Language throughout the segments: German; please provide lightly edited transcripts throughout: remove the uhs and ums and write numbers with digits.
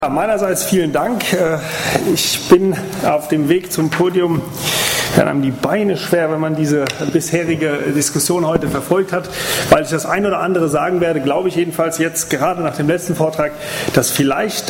Meinerseits vielen Dank. Ich bin auf dem Weg zum Podium. Dann haben die Beine schwer, wenn man diese bisherige Diskussion heute verfolgt hat, weil ich das ein oder andere sagen werde, glaube ich jedenfalls jetzt gerade nach dem letzten Vortrag, dass vielleicht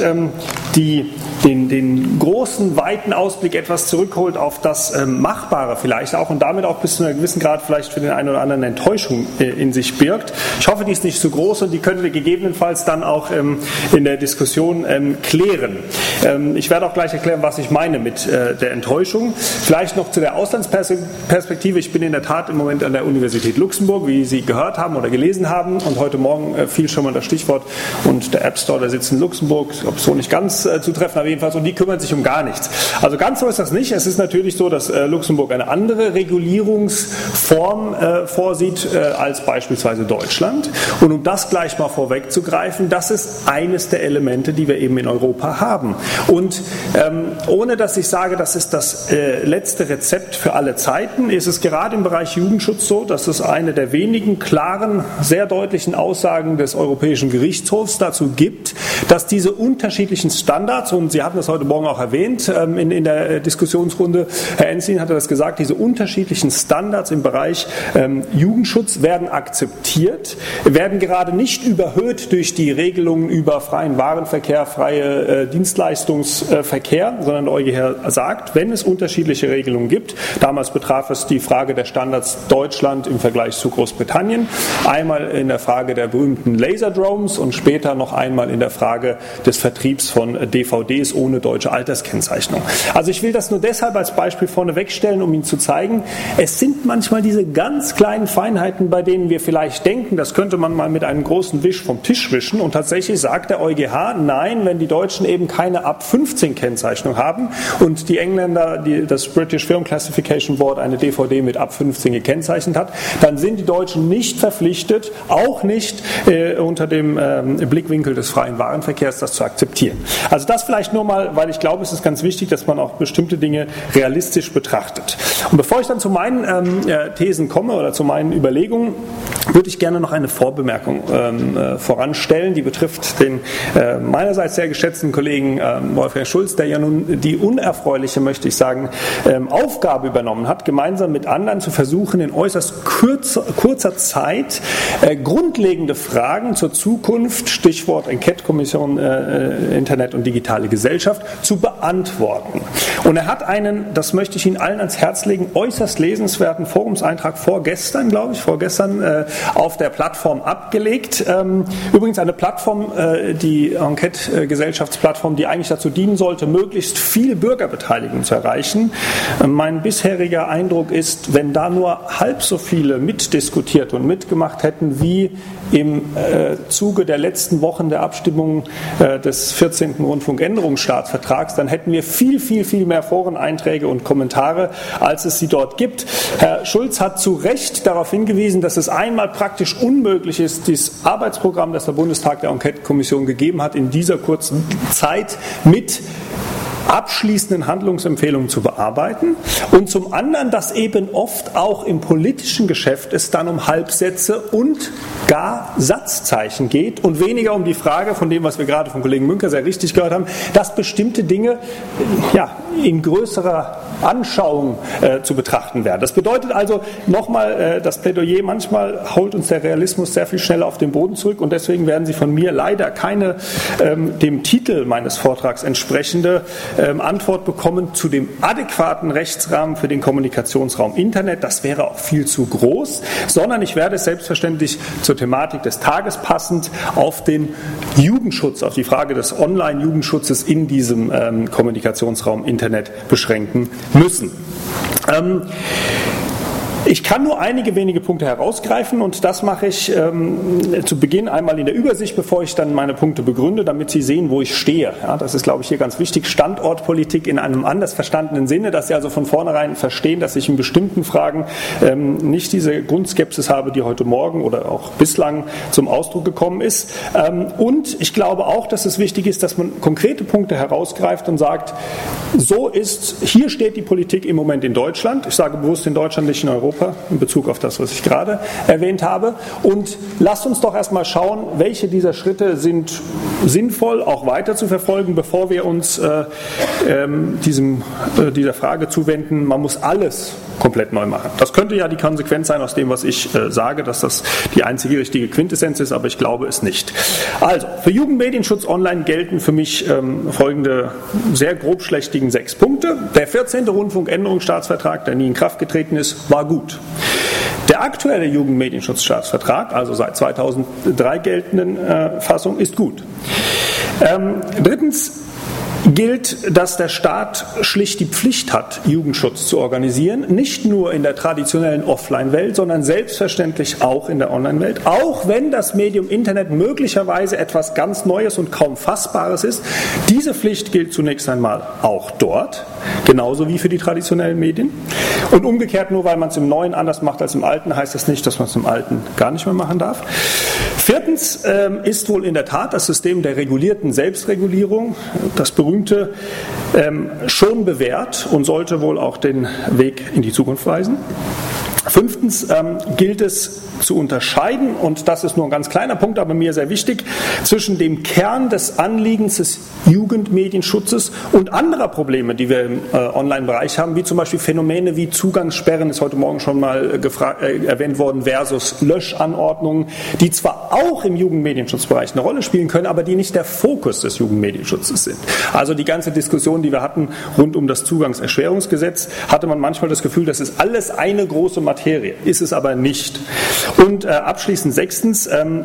den großen, weiten Ausblick etwas zurückholt auf das Machbare vielleicht auch und damit auch bis zu einem gewissen Grad vielleicht für den einen oder anderen Enttäuschung in sich birgt. Ich hoffe, die ist nicht so groß und die können wir gegebenenfalls dann auch in der Diskussion klären. Ich werde auch gleich erklären, was ich meine mit der Enttäuschung. Vielleicht noch zu der Auslandsperspektive. Ich bin in der Tat im Moment an der Universität Luxemburg, wie Sie gehört haben oder gelesen haben. Und heute Morgen fiel schon mal das Stichwort. Und der App Store, der sitzt in Luxemburg. Ich glaube, so nicht ganz zutreffend, aber jedenfalls. Und die kümmern sich um gar nichts. Also ganz so ist das nicht. Es ist natürlich so, dass Luxemburg eine andere Regulierungsform vorsieht als beispielsweise Deutschland. Und um das gleich mal vorwegzugreifen, das ist eines der Elemente, die wir eben in Europa haben. Und ohne dass ich sage, das ist das letzte Rezept für alle Zeiten, ist es gerade im Bereich Jugendschutz so, dass es eine der wenigen klaren, sehr deutlichen Aussagen des Europäischen Gerichtshofs dazu gibt, dass diese unterschiedlichen Standards, und Sie hatten das heute Morgen auch erwähnt in der Diskussionsrunde, Herr Enzin hatte das gesagt, diese unterschiedlichen Standards im Bereich Jugendschutz werden akzeptiert, werden gerade nicht überhöht durch die Regelungen über freien Warenverkehr, freie Dienstleistungsverkehr, sondern der EuGH sagt, wenn es unterschiedliche Regelungen gibt, damals betraf es die Frage der Standards Deutschland im Vergleich zu Großbritannien, einmal in der Frage der berühmten Laserdrones und später noch einmal in der Frage des Vertriebs von DVDs ohne deutsche Alterskennzeichnung. Also ich will das nur deshalb als Beispiel vorneweg stellen, um Ihnen zu zeigen, es sind manchmal diese ganz kleinen Feinheiten, bei denen wir vielleicht denken, das könnte man mal mit einem großen Wisch vom Tisch wischen und tatsächlich sagt der EuGH, nein, wenn die Deutschen eben keine ab 15 Kennzeichnung haben und die Engländer, das British Film Classification Board eine DVD mit ab 15 gekennzeichnet hat, dann sind die Deutschen nicht verpflichtet, auch nicht unter dem Blickwinkel des freien Warenverkehrs das zu akzeptieren. Also das vielleicht nur mal, weil ich glaube, es ist ganz wichtig, dass man auch bestimmte Dinge realistisch betrachtet. Und bevor ich dann zu meinen Thesen komme oder zu meinen Überlegungen, würde ich gerne noch eine Vorbemerkung voranstellen, die betrifft den meinerseits sehr geschätzten Kollegen Wolfgang Schulz, der ja nun die unerfreuliche, möchte ich sagen, Aufgabe übernommen hat, gemeinsam mit anderen zu versuchen, in äußerst kurzer Zeit grundlegende Fragen zur Zukunft, Stichwort Enquete-Kommission Internet und digitale Gesellschaft, zu beantworten. Und er hat einen, das möchte ich Ihnen allen ans Herz legen, äußerst lesenswerten Forumseintrag vorgestern auf der Plattform abgelegt. Übrigens eine Plattform, die Enquete-Gesellschaftsplattform, die eigentlich dazu dienen sollte, möglichst viel Bürgerbeteiligung zu erreichen. Mein bisheriger Eindruck ist, wenn da nur halb so viele mitdiskutiert und mitgemacht hätten, wie im Zuge der letzten Wochen der Abstimmung des 14. Rundfunkänderungsstaatsvertrags, dann hätten wir viel mehr Foreneinträge und Kommentare, als es sie dort gibt. Herr Schulz hat zu Recht darauf hingewiesen, dass es einmal praktisch unmöglich ist, dieses Arbeitsprogramm, das der Bundestag der Enquete-Kommission gegeben hat, in dieser kurzen Zeit mit abschließenden Handlungsempfehlungen zu bearbeiten und zum anderen, dass eben oft auch im politischen Geschäft es dann um Halbsätze und gar Satzzeichen geht und weniger um die Frage von dem, was wir gerade vom Kollegen Münker sehr richtig gehört haben, dass bestimmte Dinge in größerer Anschauung zu betrachten werden. Das bedeutet also nochmal das Plädoyer, manchmal holt uns der Realismus sehr viel schneller auf den Boden zurück und deswegen werden Sie von mir leider keine dem Titel meines Vortrags entsprechende Antwort bekommen zu dem adäquaten Rechtsrahmen für den Kommunikationsraum Internet. Das wäre auch viel zu groß, sondern ich werde es selbstverständlich zur Thematik des Tages passend auf den Jugendschutz, auf die Frage des Online-Jugendschutzes in diesem Kommunikationsraum Internet beschränken müssen. Ich kann nur einige wenige Punkte herausgreifen und das mache ich zu Beginn einmal in der Übersicht, bevor ich dann meine Punkte begründe, damit Sie sehen, wo ich stehe. Ja, das ist, glaube ich, hier ganz wichtig. Standortpolitik in einem anders verstandenen Sinne, dass Sie also von vornherein verstehen, dass ich in bestimmten Fragen nicht diese Grundskepsis habe, die heute Morgen oder auch bislang zum Ausdruck gekommen ist. Und ich glaube auch, dass es wichtig ist, dass man konkrete Punkte herausgreift und sagt, hier steht die Politik im Moment in Deutschland. Ich sage bewusst in Deutschland, nicht in Europa. Europa in Bezug auf das, was ich gerade erwähnt habe. Und lasst uns doch erstmal schauen, welche dieser Schritte sind sinnvoll, auch weiter zu verfolgen, bevor wir uns dieser Frage zuwenden, man muss alles komplett neu machen. Das könnte ja die Konsequenz sein aus dem, was ich sage, dass das die einzige richtige Quintessenz ist, aber ich glaube es nicht. Also, für Jugendmedienschutz online gelten für mich folgende sehr grobschlächtigen 6 Punkte. Der 14. Rundfunkänderungsstaatsvertrag, der nie in Kraft getreten ist, war gut. Der aktuelle Jugendmedienschutzstaatsvertrag, also seit 2003 geltenden Fassung, ist gut. Drittens gilt, dass der Staat schlicht die Pflicht hat, Jugendschutz zu organisieren, nicht nur in der traditionellen Offline-Welt, sondern selbstverständlich auch in der Online-Welt, auch wenn das Medium Internet möglicherweise etwas ganz Neues und kaum Fassbares ist. Diese Pflicht gilt zunächst einmal auch dort, genauso wie für die traditionellen Medien. Und umgekehrt, nur weil man es im Neuen anders macht als im Alten, heißt das nicht, dass man es im Alten gar nicht mehr machen darf. Viertens ist wohl in der Tat das System der regulierten Selbstregulierung, das berühmte, schon bewährt und sollte wohl auch den Weg in die Zukunft weisen. Fünftens gilt es zu unterscheiden, und das ist nur ein ganz kleiner Punkt, aber mir sehr wichtig, zwischen dem Kern des Anliegens des Jugendmedienschutzes und anderer Probleme, die wir im Online-Bereich haben, wie zum Beispiel Phänomene wie Zugangssperren, ist heute Morgen schon mal erwähnt worden, versus Löschanordnungen, die zwar auch im Jugendmedienschutzbereich eine Rolle spielen können, aber die nicht der Fokus des Jugendmedienschutzes sind. Also die ganze Diskussion, die wir hatten rund um das Zugangserschwerungsgesetz, hatte man manchmal das Gefühl, das ist alles eine große Materie, ist es aber nicht. Und abschließend 6.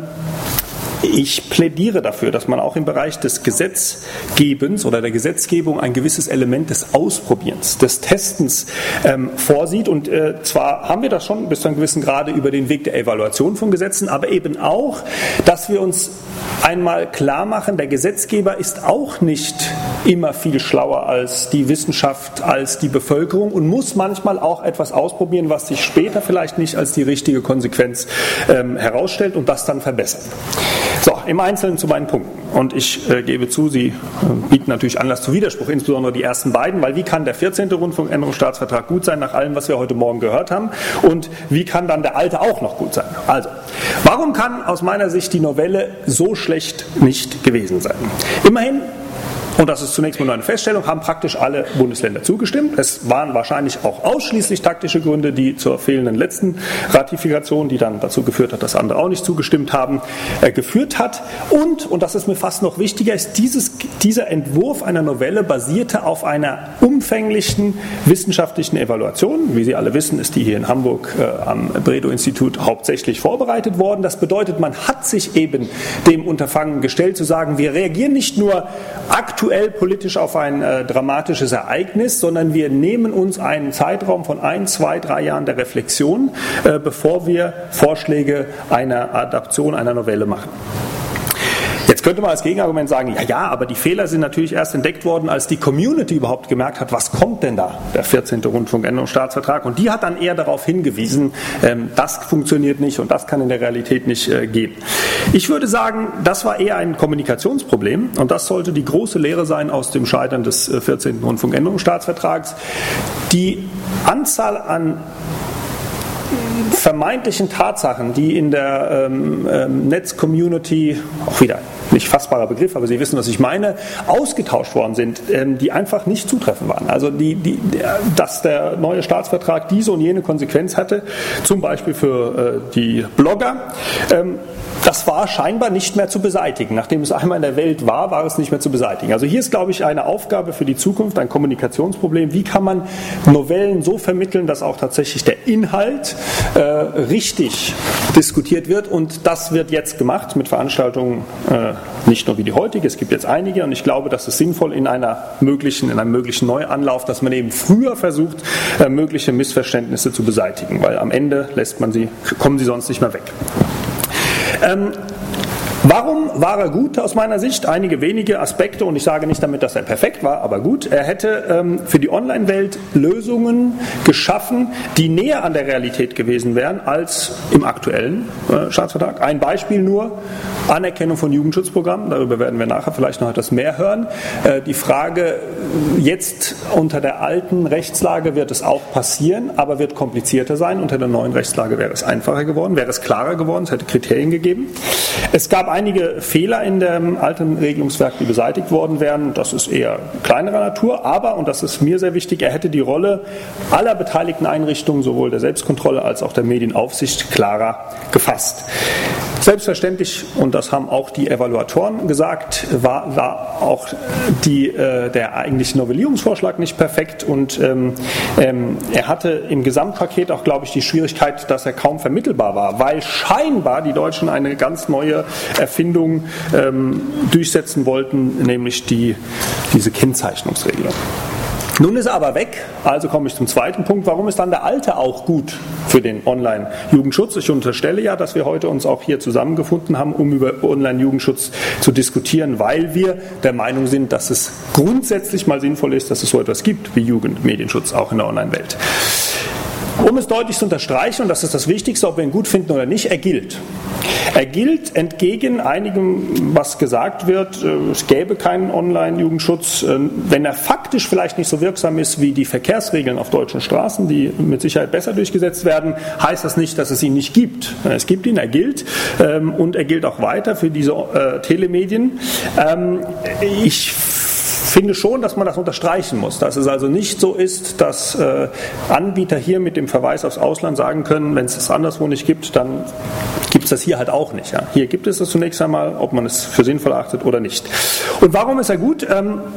Ich plädiere dafür, dass man auch im Bereich des Gesetzgebens oder der Gesetzgebung ein gewisses Element des Ausprobierens, des Testens vorsieht. Und zwar haben wir das schon bis zu einem gewissen Grade über den Weg der Evaluation von Gesetzen, aber eben auch, dass wir uns einmal klar machen, der Gesetzgeber ist auch nicht immer viel schlauer als die Wissenschaft, als die Bevölkerung und muss manchmal auch etwas ausprobieren, was sich später vielleicht nicht als die richtige Konsequenz herausstellt und das dann verbessern. So, im Einzelnen zu meinen Punkten. Und ich gebe zu, Sie bieten natürlich Anlass zu Widerspruch, insbesondere die ersten beiden, weil wie kann der 14. Rundfunkänderungsstaatsvertrag gut sein nach allem, was wir heute Morgen gehört haben, und wie kann dann der alte auch noch gut sein? Also, warum kann aus meiner Sicht die Novelle so schlecht nicht gewesen sein? Immerhin, und das ist zunächst mal nur eine Feststellung, haben praktisch alle Bundesländer zugestimmt. Es waren wahrscheinlich auch ausschließlich taktische Gründe, die zur fehlenden letzten Ratifikation, die dann dazu geführt hat, dass andere auch nicht zugestimmt haben, geführt hat. Und das ist mir fast noch wichtiger, ist dieser Entwurf einer Novelle basierte auf einer umfänglichen wissenschaftlichen Evaluation. Wie Sie alle wissen, ist die hier in Hamburg am Bredow-Institut hauptsächlich vorbereitet worden. Das bedeutet, man hat sich eben dem Unterfangen gestellt, zu sagen, wir reagieren nicht nur aktuell politisch auf ein dramatisches Ereignis, sondern wir nehmen uns einen Zeitraum von 1, 2, 3 Jahren der Reflexion, bevor wir Vorschläge einer Adaption einer Novelle machen. Jetzt könnte man als Gegenargument sagen, ja, aber die Fehler sind natürlich erst entdeckt worden, als die Community überhaupt gemerkt hat, was kommt denn da, der 14. Rundfunkänderungsstaatsvertrag, und die hat dann eher darauf hingewiesen, das funktioniert nicht und das kann in der Realität nicht gehen. Ich würde sagen, das war eher ein Kommunikationsproblem und das sollte die große Lehre sein aus dem Scheitern des 14. Rundfunkänderungsstaatsvertrags. Die Anzahl an vermeintlichen Tatsachen, die in der Netz-Community, auch wieder nicht fassbarer Begriff, aber Sie wissen, was ich meine, ausgetauscht worden sind, die einfach nicht zutreffend waren. Also dass der neue Staatsvertrag diese und jene Konsequenz hatte, zum Beispiel für die Blogger, das war scheinbar nicht mehr zu beseitigen. Nachdem es einmal in der Welt war, war es nicht mehr zu beseitigen. Also hier ist, glaube ich, eine Aufgabe für die Zukunft, ein Kommunikationsproblem. Wie kann man Novellen so vermitteln, dass auch tatsächlich der Inhalt richtig diskutiert wird? Und das wird jetzt gemacht mit Veranstaltungen, nicht nur wie die heutige, es gibt jetzt einige, und ich glaube, das ist sinnvoll in einem möglichen Neuanlauf, dass man eben früher versucht, mögliche Missverständnisse zu beseitigen, weil am Ende kommen sie sonst nicht mehr weg. Warum war er gut aus meiner Sicht? Einige wenige Aspekte, und ich sage nicht damit, dass er perfekt war, aber gut. Er hätte für die Online-Welt Lösungen geschaffen, die näher an der Realität gewesen wären als im aktuellen Staatsvertrag. Ein Beispiel nur, Anerkennung von Jugendschutzprogrammen, darüber werden wir nachher vielleicht noch etwas mehr hören. Die Frage, jetzt unter der alten Rechtslage wird es auch passieren, aber wird komplizierter sein. Unter der neuen Rechtslage wäre es einfacher geworden, wäre es klarer geworden, es hätte Kriterien gegeben. Es gab einige Fehler in dem alten Regelungswerk, die beseitigt worden wären. Das ist eher kleinerer Natur, aber, und das ist mir sehr wichtig, er hätte die Rolle aller beteiligten Einrichtungen, sowohl der Selbstkontrolle als auch der Medienaufsicht, klarer gefasst. Selbstverständlich, und das haben auch die Evaluatoren gesagt, war auch der eigentliche Novellierungsvorschlag nicht perfekt, und er hatte im Gesamtpaket auch, glaube ich, die Schwierigkeit, dass er kaum vermittelbar war, weil scheinbar die Deutschen eine ganz neue Erfindung durchsetzen wollten, nämlich diese Kennzeichnungsregelung. Nun ist er aber weg, also komme ich zum zweiten Punkt. Warum ist dann der alte auch gut für den Online-Jugendschutz? Ich unterstelle ja, dass wir heute uns auch hier zusammengefunden haben, um über Online-Jugendschutz zu diskutieren, weil wir der Meinung sind, dass es grundsätzlich mal sinnvoll ist, dass es so etwas gibt wie Jugendmedienschutz auch in der Online-Welt. Um es deutlich zu unterstreichen, und das ist das Wichtigste, ob wir ihn gut finden oder nicht, er gilt. Er gilt entgegen einigem, was gesagt wird, es gäbe keinen Online-Jugendschutz. Wenn er faktisch vielleicht nicht so wirksam ist wie die Verkehrsregeln auf deutschen Straßen, die mit Sicherheit besser durchgesetzt werden, heißt das nicht, dass es ihn nicht gibt. Es gibt ihn, er gilt, und er gilt auch weiter für diese Telemedien. Ich finde schon, dass man das unterstreichen muss, dass es also nicht so ist, dass Anbieter hier mit dem Verweis aufs Ausland sagen können, wenn es es anderswo nicht gibt, dann gibt es das hier halt auch nicht. Ja. Hier gibt es das zunächst einmal, ob man es für sinnvoll erachtet oder nicht. Und warum ist er gut?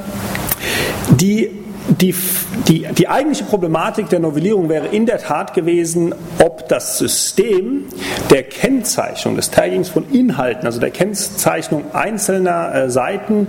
Die eigentliche Problematik der Novellierung wäre in der Tat gewesen, ob das System der Kennzeichnung, des Taggings von Inhalten, also der Kennzeichnung einzelner Seiten,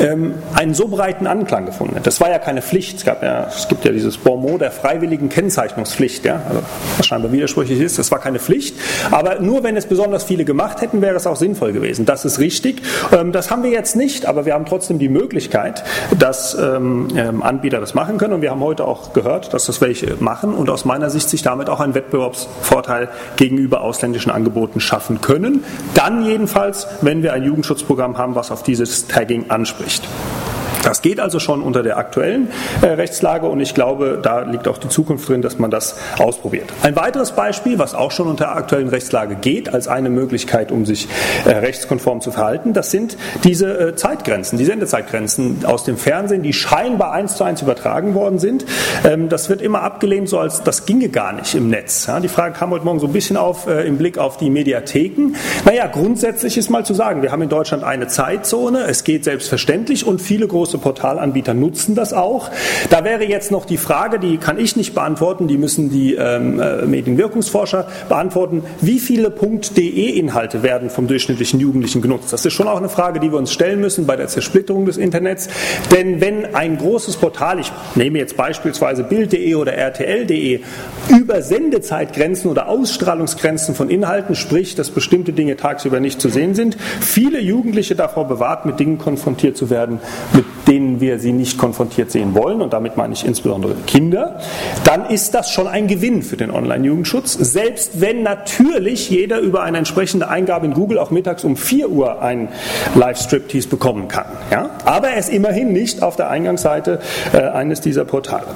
einen so breiten Anklang gefunden hat. Das war ja keine Pflicht. Es gibt ja dieses Bonmot der freiwilligen Kennzeichnungspflicht, ja, also, was scheinbar widersprüchlich ist. Das war keine Pflicht, aber nur wenn es besonders viele gemacht hätten, wäre es auch sinnvoll gewesen. Das ist richtig. Das haben wir jetzt nicht, aber wir haben trotzdem die Möglichkeit, dass Anbieter das machen können, und wir haben heute auch gehört, dass das welche machen und aus meiner Sicht sich damit auch einen Wettbewerbsvorteil gegenüber ausländischen Angeboten schaffen können. Dann jedenfalls, wenn wir ein Jugendschutzprogramm haben, was auf dieses Tagging anspricht. Das geht also schon unter der aktuellen Rechtslage, und ich glaube, da liegt auch die Zukunft drin, dass man das ausprobiert. Ein weiteres Beispiel, was auch schon unter der aktuellen Rechtslage geht, als eine Möglichkeit, um sich rechtskonform zu verhalten, das sind diese Zeitgrenzen, die Sendezeitgrenzen aus dem Fernsehen, die scheinbar 1:1 übertragen worden sind. Das wird immer abgelehnt, so als das ginge gar nicht im Netz. Ja, die Frage kam heute Morgen so ein bisschen auf im Blick auf die Mediatheken. Naja, grundsätzlich ist mal zu sagen, wir haben in Deutschland eine Zeitzone, es geht selbstverständlich, und viele große Portalanbieter nutzen das auch. Da wäre jetzt noch die Frage, die kann ich nicht beantworten, die müssen die Medienwirkungsforscher beantworten, wie viele .de-Inhalte werden vom durchschnittlichen Jugendlichen genutzt. Das ist schon auch eine Frage, die wir uns stellen müssen bei der Zersplitterung des Internets. Denn wenn ein großes Portal, ich nehme jetzt beispielsweise Bild.de oder RTL.de, über Sendezeitgrenzen oder Ausstrahlungsgrenzen von Inhalten spricht, dass bestimmte Dinge tagsüber nicht zu sehen sind, viele Jugendliche davor bewahrt, mit Dingen konfrontiert zu werden, mit denen wir sie nicht konfrontiert sehen wollen, und damit meine ich insbesondere Kinder, dann ist das schon ein Gewinn für den Online-Jugendschutz, selbst wenn natürlich jeder über eine entsprechende Eingabe in Google auch mittags um 4 Uhr einen Live-Striptease bekommen kann. Ja? Aber er ist immerhin nicht auf der Eingangsseite eines dieser Portale.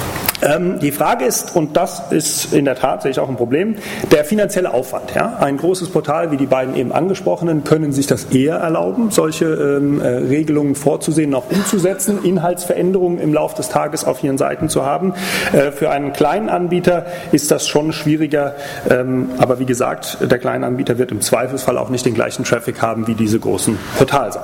Die Frage ist, und das ist in der Tat, sehe ich auch ein Problem, der finanzielle Aufwand. Ja? Ein großes Portal wie die beiden eben angesprochenen können sich das eher erlauben, solche Regelungen vorzusehen, auch umzusetzen, Inhaltsveränderungen im Laufe des Tages auf ihren Seiten zu haben. Für einen kleinen Anbieter ist das schon schwieriger, aber wie gesagt, der kleine Anbieter wird im Zweifelsfall auch nicht den gleichen Traffic haben wie diese großen Portalseiten.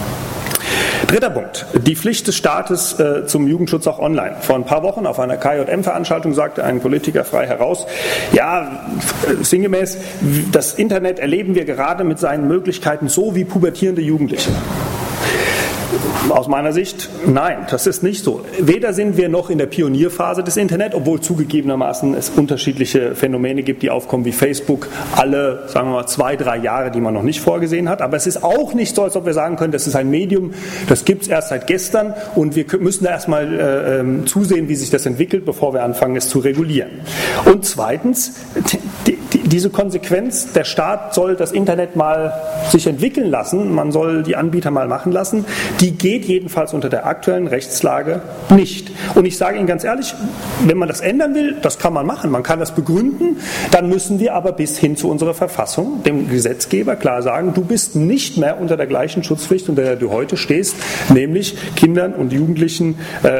Dritter Punkt, die Pflicht des Staates zum Jugendschutz auch online. Vor ein paar Wochen auf einer KJM-Veranstaltung sagte ein Politiker frei heraus, ja, sinngemäß, das Internet erleben wir gerade mit seinen Möglichkeiten so wie pubertierende Jugendliche. Aus meiner Sicht, nein, das ist nicht so. Weder sind wir noch in der Pionierphase des Internet, obwohl zugegebenermaßen es unterschiedliche Phänomene gibt, die aufkommen wie Facebook, alle, sagen wir mal, 2-3 Jahre, die man noch nicht vorgesehen hat. Aber es ist auch nicht so, als ob wir sagen können, das ist ein Medium, das gibt es erst seit gestern und wir müssen da erstmal zusehen, wie sich das entwickelt, bevor wir anfangen, es zu regulieren. Und zweitens, diese Konsequenz, der Staat soll das Internet mal sich entwickeln lassen, man soll die Anbieter mal machen lassen, die geht jedenfalls unter der aktuellen Rechtslage nicht. Und ich sage Ihnen ganz ehrlich, wenn man das ändern will, das kann man machen, man kann das begründen, dann müssen wir aber bis hin zu unserer Verfassung, dem Gesetzgeber, klar sagen, du bist nicht mehr unter der gleichen Schutzpflicht, unter der du heute stehst, nämlich Kindern und Jugendlichen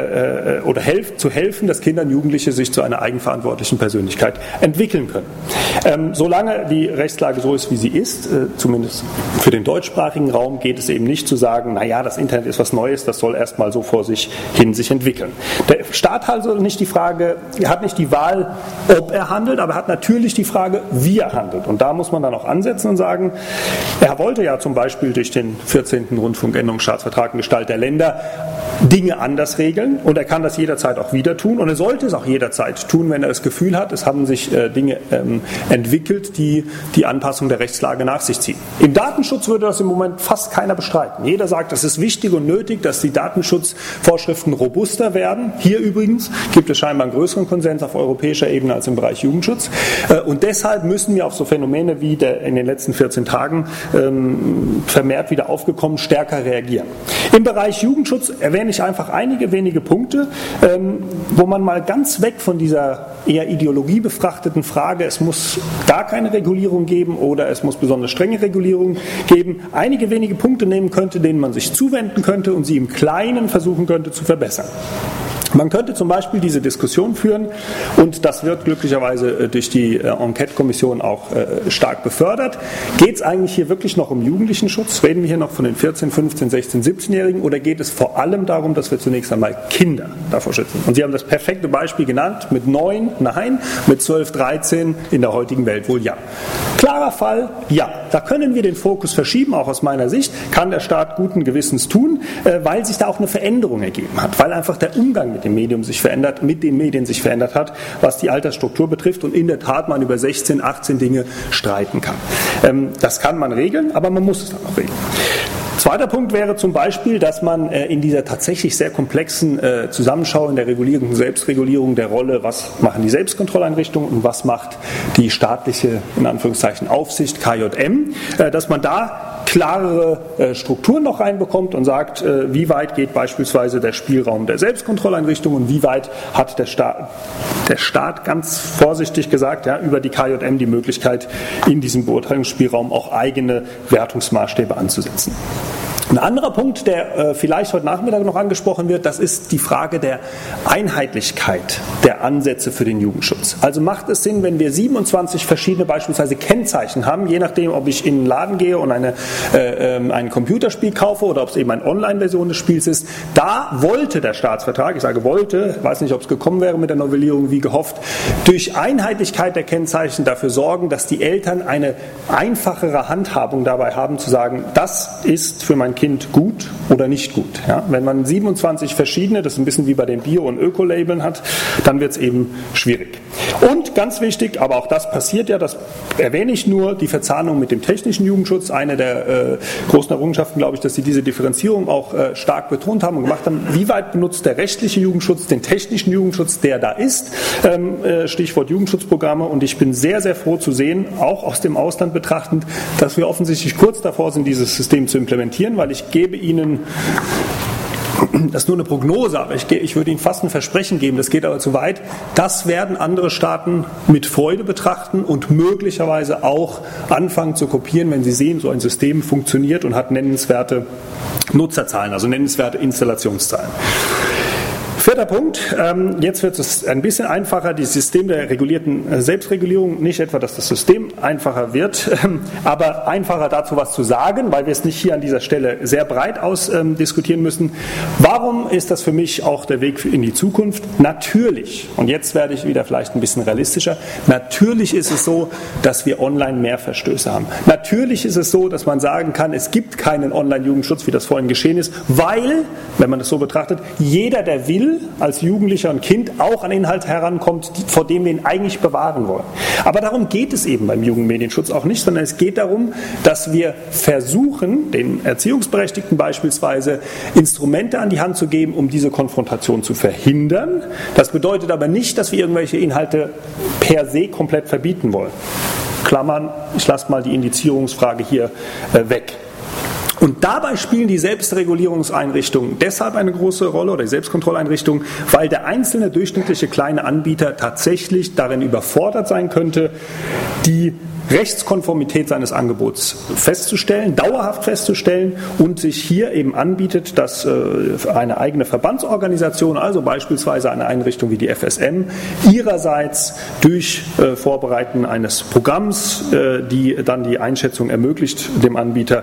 zu helfen, dass Kinder und Jugendliche sich zu einer eigenverantwortlichen Persönlichkeit entwickeln können. Solange die Rechtslage so ist, wie sie ist, zumindest für den deutschsprachigen Raum, geht es eben nicht zu sagen, naja, das Internet ist was Neues, das soll erstmal so vor sich hin sich entwickeln. Der Staat hat also nicht die Frage, er hat nicht die Wahl, ob er handelt, aber er hat natürlich die Frage, wie er handelt. Und da muss man dann auch ansetzen und sagen, er wollte ja zum Beispiel durch den 14. Rundfunkänderungsstaatsvertrag in Gestalt der Länder Dinge anders regeln und er kann das jederzeit auch wieder tun und er sollte es auch jederzeit tun, wenn er das Gefühl hat, es haben sich Dinge entwickelt, die die Anpassung der Rechtslage nach sich ziehen. Im Datenschutz würde das im Moment fast keiner bestreiten. Jeder sagt, es ist wichtig und nötig, dass die Datenschutzvorschriften robuster werden. Hier übrigens gibt es scheinbar einen größeren Konsens auf europäischer Ebene als im Bereich Jugendschutz und deshalb müssen wir auf so Phänomene wie in den letzten 14 Tagen vermehrt wieder aufgekommen, stärker reagieren. Im Bereich Jugendschutz erwähne ich einfach einige wenige Punkte, wo man mal ganz weg von dieser eher ideologiebefrachteten Frage, es muss gar keine Regulierung geben oder es muss besonders strenge Regulierung geben, einige wenige Punkte nehmen könnte, denen man sich zuwenden könnte und sie im Kleinen versuchen könnte zu verbessern. Man könnte zum Beispiel diese Diskussion führen und das wird glücklicherweise durch die Enquete-Kommission auch stark befördert. Geht es eigentlich hier wirklich noch um jugendlichen Schutz? Reden wir hier noch von den 14, 15, 16, 17-Jährigen oder geht es vor allem darum, dass wir zunächst einmal Kinder davor schützen? Und Sie haben das perfekte Beispiel genannt, mit 9 nein, mit 12, 13 in der heutigen Welt wohl ja. Klarer Fall, ja. Da können wir den Fokus verschieben, auch aus meiner Sicht, kann der Staat guten Gewissens tun, weil sich da auch eine Veränderung ergeben hat, weil einfach der Umgang mit dem Medium sich verändert, mit den Medien sich verändert hat, was die Altersstruktur betrifft und in der Tat man über 16, 18 Dinge streiten kann. Das kann man regeln, aber man muss es dann auch regeln. Zweiter Punkt wäre zum Beispiel, dass man in dieser tatsächlich sehr komplexen Zusammenschau in der Regulierung, Selbstregulierung der Rolle, was machen die Selbstkontrolleinrichtungen und was macht die staatliche, in Anführungszeichen, Aufsicht, KJM, dass man da klarere Strukturen noch reinbekommt und sagt, wie weit geht beispielsweise der Spielraum der Selbstkontrolleinrichtung und wie weit hat der Staat ganz vorsichtig gesagt, ja, über die KJM die Möglichkeit, in diesem Beurteilungsspielraum auch eigene Wertungsmaßstäbe anzusetzen. Ein anderer Punkt, der vielleicht heute Nachmittag noch angesprochen wird, das ist die Frage der Einheitlichkeit der Ansätze für den Jugendschutz. Also macht es Sinn, wenn wir 27 verschiedene beispielsweise Kennzeichen haben, je nachdem, ob ich in den Laden gehe und ein Computerspiel kaufe oder ob es eben eine Online-Version des Spiels ist. Da wollte der Staatsvertrag, ich sage wollte, weiß nicht, ob es gekommen wäre mit der Novellierung wie gehofft, durch Einheitlichkeit der Kennzeichen dafür sorgen, dass die Eltern eine einfachere Handhabung dabei haben, zu sagen, das ist für mein Kind gut oder nicht gut. Ja? Wenn man 27 verschiedene, das ist ein bisschen wie bei den Bio- und Öko-Labeln hat, dann wird es eben schwierig. Und ganz wichtig, aber auch das passiert ja, das erwähne ich nur, die Verzahnung mit dem technischen Jugendschutz, eine der großen Errungenschaften, glaube ich, dass Sie diese Differenzierung auch stark betont haben und gemacht haben. Wie weit benutzt der rechtliche Jugendschutz den technischen Jugendschutz, der da ist? Stichwort Jugendschutzprogramme. Und ich bin sehr, sehr froh zu sehen, auch aus dem Ausland betrachtend, dass wir offensichtlich kurz davor sind, dieses System zu implementieren, weil ich gebe Ihnen, das ist nur eine Prognose, aber ich würde Ihnen fast ein Versprechen geben, das geht aber zu weit, das werden andere Staaten mit Freude betrachten und möglicherweise auch anfangen zu kopieren, wenn sie sehen, so ein System funktioniert und hat nennenswerte Nutzerzahlen, also nennenswerte Installationszahlen. Vierter Punkt, jetzt wird es ein bisschen einfacher, das System der regulierten Selbstregulierung, nicht etwa, dass das System einfacher wird, aber einfacher dazu was zu sagen, weil wir es nicht hier an dieser Stelle sehr breit ausdiskutieren müssen. Warum ist das für mich auch der Weg in die Zukunft? Natürlich, und jetzt werde ich wieder vielleicht ein bisschen realistischer, natürlich ist es so, dass wir online mehr Verstöße haben. Natürlich ist es so, dass man sagen kann, es gibt keinen Online-Jugendschutz, wie das vorhin geschehen ist, weil, wenn man das so betrachtet, jeder, der will, als Jugendlicher und Kind auch an Inhalt herankommt, vor dem wir ihn eigentlich bewahren wollen. Aber darum geht es eben beim Jugendmedienschutz auch nicht, sondern es geht darum, dass wir versuchen, den Erziehungsberechtigten beispielsweise Instrumente an die Hand zu geben, um diese Konfrontation zu verhindern. Das bedeutet aber nicht, dass wir irgendwelche Inhalte per se komplett verbieten wollen. Klammern, ich lasse mal die Indizierungsfrage hier weg. Und dabei spielen die Selbstregulierungseinrichtungen deshalb eine große Rolle oder die Selbstkontrolleinrichtungen, weil der einzelne durchschnittliche kleine Anbieter tatsächlich darin überfordert sein könnte, die Rechtskonformität seines Angebots festzustellen, dauerhaft festzustellen und sich hier eben anbietet, dass eine eigene Verbandsorganisation, also beispielsweise eine Einrichtung wie die FSM, ihrerseits durch Vorbereiten eines Programms, die dann die Einschätzung ermöglicht, dem Anbieter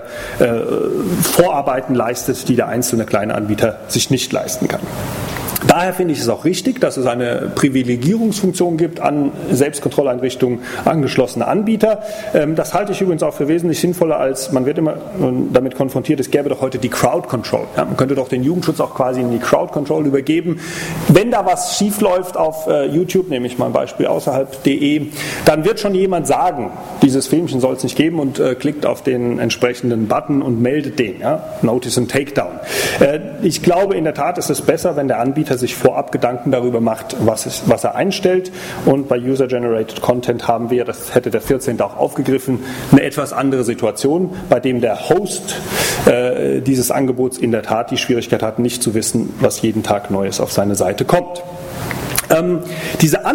Vorarbeiten leistet, die der einzelne kleine Anbieter sich nicht leisten kann. Daher finde ich es auch richtig, dass es eine Privilegierungsfunktion gibt an Selbstkontrolleinrichtungen angeschlossene Anbieter. Das halte ich übrigens auch für wesentlich sinnvoller, als man wird immer damit konfrontiert, es gäbe doch heute die Crowd Control. Ja, man könnte doch den Jugendschutz auch quasi in die Crowd Control übergeben. Wenn da was schief läuft auf YouTube, nehme ich mal ein Beispiel außerhalb.de, dann wird schon jemand sagen, dieses Filmchen soll es nicht geben und klickt auf den entsprechenden Button und meldet den. Ja? Notice and Takedown. Ich glaube, in der Tat ist es besser, wenn der Anbieter sich vorab Gedanken darüber macht, was er einstellt. Und bei User-Generated Content haben wir, das hätte der 14. auch aufgegriffen, eine etwas andere Situation, bei dem der Host dieses Angebots in der Tat die Schwierigkeit hat, nicht zu wissen, was jeden Tag Neues auf seine Seite kommt. Diese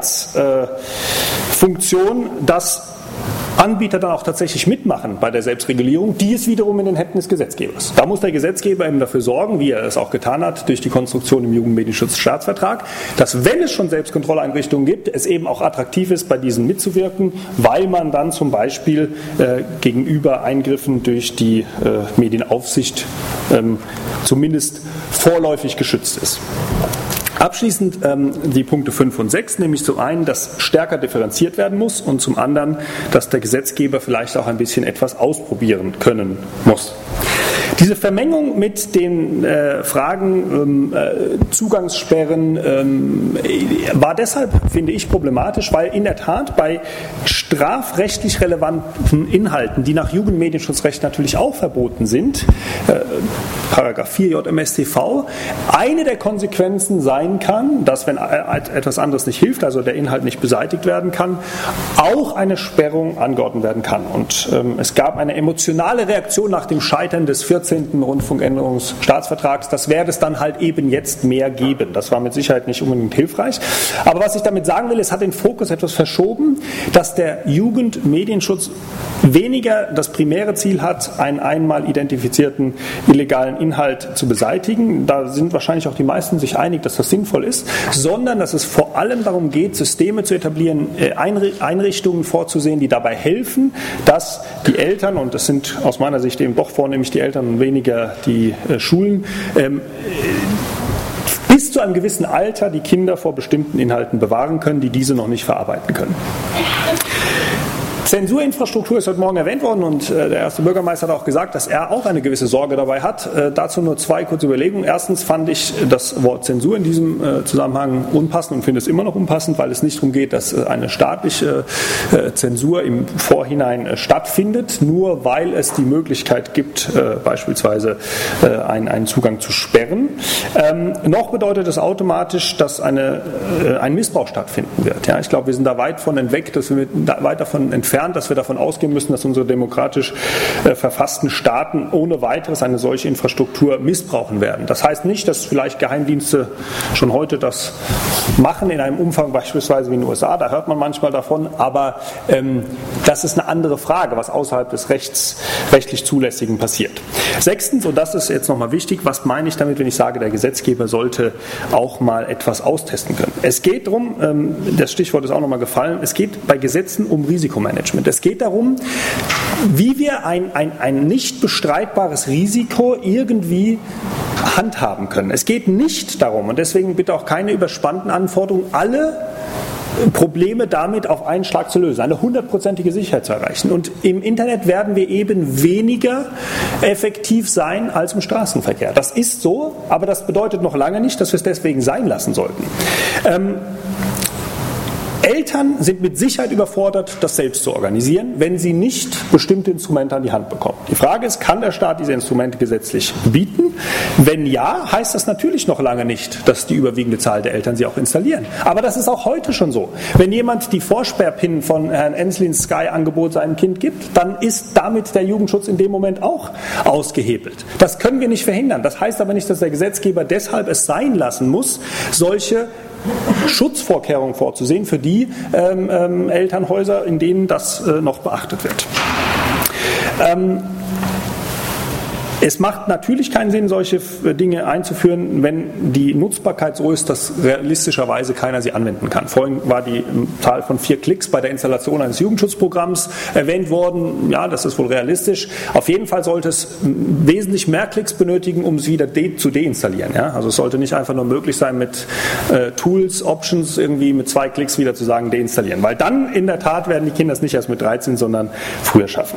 Anreizfunktion, dass Anbieter dann auch tatsächlich mitmachen bei der Selbstregulierung, die ist wiederum in den Händen des Gesetzgebers. Da muss der Gesetzgeber eben dafür sorgen, wie er es auch getan hat, durch die Konstruktion im Jugendmedienschutzstaatsvertrag, dass, wenn es schon Selbstkontrolleinrichtungen gibt, es eben auch attraktiv ist, bei diesen mitzuwirken, weil man dann zum Beispiel gegenüber Eingriffen durch die Medienaufsicht zumindest vorläufig geschützt ist. Abschließend die Punkte 5 und 6, nämlich zum einen, dass stärker differenziert werden muss und zum anderen, dass der Gesetzgeber vielleicht auch ein bisschen etwas ausprobieren können muss. Diese Vermengung mit den Fragen Zugangssperren war deshalb, finde ich, problematisch, weil in der Tat bei strafrechtlich relevanten Inhalten, die nach Jugendmedienschutzrecht natürlich auch verboten sind, Paragraph 4 JMStV, eine der Konsequenzen sein kann, dass, wenn etwas anderes nicht hilft, also der Inhalt nicht beseitigt werden kann, auch eine Sperrung angeordnet werden kann. Und es gab eine emotionale Reaktion nach dem Scheitern des 14. Rundfunkänderungsstaatsvertrags. Das werde es dann halt eben jetzt mehr geben. Das war mit Sicherheit nicht unbedingt hilfreich. Aber was ich damit sagen will, es hat den Fokus etwas verschoben, dass der Jugendmedienschutz weniger das primäre Ziel hat, einen einmal identifizierten illegalen Inhalt zu beseitigen. Da sind wahrscheinlich auch die meisten sich einig, dass das sinnvoll ist, sondern dass es vor allem darum geht, Systeme zu etablieren, Einrichtungen vorzusehen, die dabei helfen, dass die Eltern, und das sind aus meiner Sicht eben doch vornehmlich die Eltern und weniger die Schulen, bis zu einem gewissen Alter die Kinder vor bestimmten Inhalten bewahren können, die diese noch nicht verarbeiten können. Zensurinfrastruktur ist heute Morgen erwähnt worden und der erste Bürgermeister hat auch gesagt, dass er auch eine gewisse Sorge dabei hat. Dazu nur zwei kurze Überlegungen. Erstens fand ich das Wort Zensur in diesem Zusammenhang unpassend und finde es immer noch unpassend, weil es nicht darum geht, dass eine staatliche Zensur im Vorhinein stattfindet, nur weil es die Möglichkeit gibt, beispielsweise einen Zugang zu sperren. Noch bedeutet es automatisch, dass ein Missbrauch stattfinden wird. Ja, ich glaube, wir sind da weit davon entfernt, gelernt, dass wir davon ausgehen müssen, dass unsere demokratisch verfassten Staaten ohne weiteres eine solche Infrastruktur missbrauchen werden. Das heißt nicht, dass vielleicht Geheimdienste schon heute das machen in einem Umfang beispielsweise wie in den USA, da hört man manchmal davon, aber das ist eine andere Frage, was außerhalb des rechtlich Zulässigen passiert. Sechstens, und das ist jetzt nochmal wichtig, was meine ich damit, wenn ich sage, der Gesetzgeber sollte auch mal etwas austesten können. Es geht darum, das Stichwort ist auch nochmal gefallen, es geht bei Gesetzen um Risikomanagement. Es geht darum, wie wir ein nicht bestreitbares Risiko irgendwie handhaben können. Es geht nicht darum, und deswegen bitte auch keine überspannten Anforderungen, alle Probleme damit auf einen Schlag zu lösen, eine 100%ige Sicherheit zu erreichen. Und im Internet werden wir eben weniger effektiv sein als im Straßenverkehr. Das ist so, aber das bedeutet noch lange nicht, dass wir es deswegen sein lassen sollten. Eltern sind mit Sicherheit überfordert, das selbst zu organisieren, wenn sie nicht bestimmte Instrumente an die Hand bekommen. Die Frage ist, kann der Staat diese Instrumente gesetzlich bieten? Wenn ja, heißt das natürlich noch lange nicht, dass die überwiegende Zahl der Eltern sie auch installieren. Aber das ist auch heute schon so. Wenn jemand die Vorsperrpin von Herrn Enslins Sky-Angebot seinem Kind gibt, dann ist damit der Jugendschutz in dem Moment auch ausgehebelt. Das können wir nicht verhindern. Das heißt aber nicht, dass der Gesetzgeber deshalb es sein lassen muss, solche Schutzvorkehrungen vorzusehen für die Elternhäuser, in denen das noch beachtet wird. Es macht natürlich keinen Sinn, solche Dinge einzuführen, wenn die Nutzbarkeit so ist, dass realistischerweise keiner sie anwenden kann. Vorhin war die Zahl von 4 Klicks bei der Installation eines Jugendschutzprogramms erwähnt worden. Ja, das ist wohl realistisch. Auf jeden Fall sollte es wesentlich mehr Klicks benötigen, um es wieder zu deinstallieren. Ja? Also es sollte nicht einfach nur möglich sein, mit Tools, Options irgendwie mit 2 Klicks wieder zu sagen, deinstallieren. Weil dann in der Tat werden die Kinder es nicht erst mit 13, sondern früher schaffen.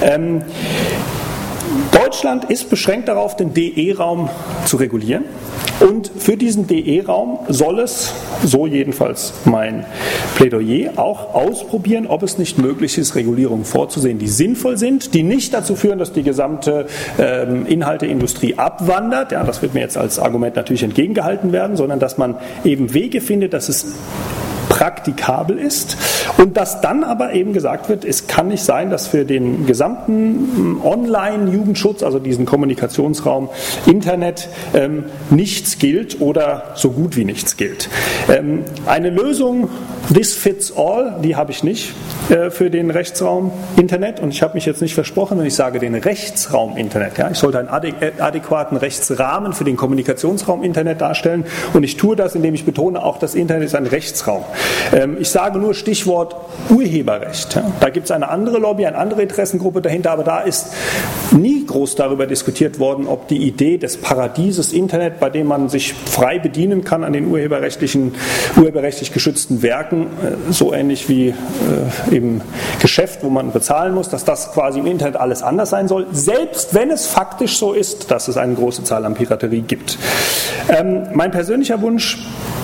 Deutschland ist beschränkt darauf, den DE-Raum zu regulieren. Und für diesen DE-Raum soll es, so jedenfalls mein Plädoyer, auch ausprobieren, ob es nicht möglich ist, Regulierungen vorzusehen, die sinnvoll sind, die nicht dazu führen, dass die gesamte Inhalteindustrie abwandert. Ja, das wird mir jetzt als Argument natürlich entgegengehalten werden, sondern dass man eben Wege findet, dass es praktikabel ist und dass dann aber eben gesagt wird, es kann nicht sein, dass für den gesamten Online-Jugendschutz, also diesen Kommunikationsraum Internet, nichts gilt oder so gut wie nichts gilt. Eine Lösung, this fits all, die habe ich nicht für den Rechtsraum Internet und ich habe mich jetzt nicht versprochen, wenn ich sage den Rechtsraum Internet. Ja? Ich sollte einen adäquaten Rechtsrahmen für den Kommunikationsraum Internet darstellen und ich tue das, indem ich betone, auch das Internet ist ein Rechtsraum. Ich sage nur Stichwort Urheberrecht. Ja? Da gibt es eine andere Lobby, eine andere Interessengruppe dahinter, aber da ist nie groß darüber diskutiert worden, ob die Idee des Paradieses Internet, bei dem man sich frei bedienen kann an den urheberrechtlich geschützten Werken, so ähnlich wie im Geschäft, wo man bezahlen muss, dass das quasi im Internet alles anders sein soll, selbst wenn es faktisch so ist, dass es eine große Zahl an Piraterie gibt. Mein persönlicher Wunsch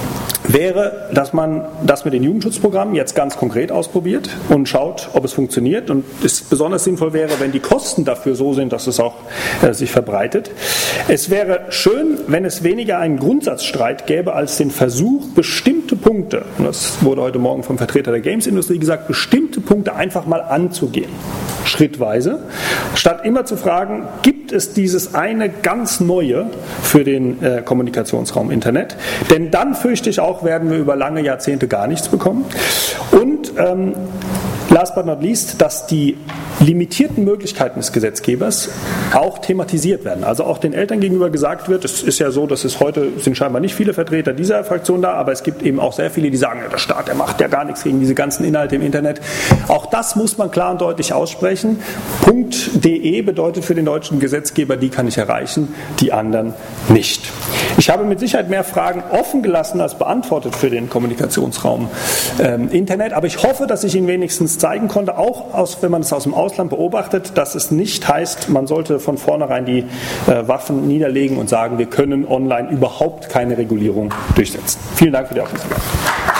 wäre, dass man das mit den Jugendschutzprogrammen jetzt ganz konkret ausprobiert und schaut, ob es funktioniert. Und es besonders sinnvoll wäre, wenn die Kosten dafür so sind, dass es auch sich verbreitet. Es wäre schön, wenn es weniger einen Grundsatzstreit gäbe, als den Versuch, bestimmte Punkte, und das wurde heute Morgen vom Vertreter der Games-Industrie gesagt, bestimmte Punkte einfach mal anzugehen. Schrittweise, statt immer zu fragen, gibt es dieses eine ganz Neue für den Kommunikationsraum Internet? Denn dann fürchte ich auch, werden wir über lange Jahrzehnte gar nichts bekommen. Und last but not least, dass die limitierten Möglichkeiten des Gesetzgebers auch thematisiert werden. Also auch den Eltern gegenüber gesagt wird, es ist ja so, dass es heute sind scheinbar nicht viele Vertreter dieser Fraktion da, aber es gibt eben auch sehr viele, die sagen, der Staat, der macht ja gar nichts gegen diese ganzen Inhalte im Internet. Auch das muss man klar und deutlich aussprechen. .de bedeutet für den deutschen Gesetzgeber, die kann ich erreichen, die anderen nicht. Ich habe mit Sicherheit mehr Fragen offen gelassen als beantwortet für den Kommunikationsraum Internet, aber ich hoffe, dass ich Ihnen wenigstens zeigen konnte, auch wenn man es aus dem Ausland beobachtet, dass es nicht heißt, man sollte von vornherein die Waffen niederlegen und sagen, wir können online überhaupt keine Regulierung durchsetzen. Vielen Dank für die Aufmerksamkeit.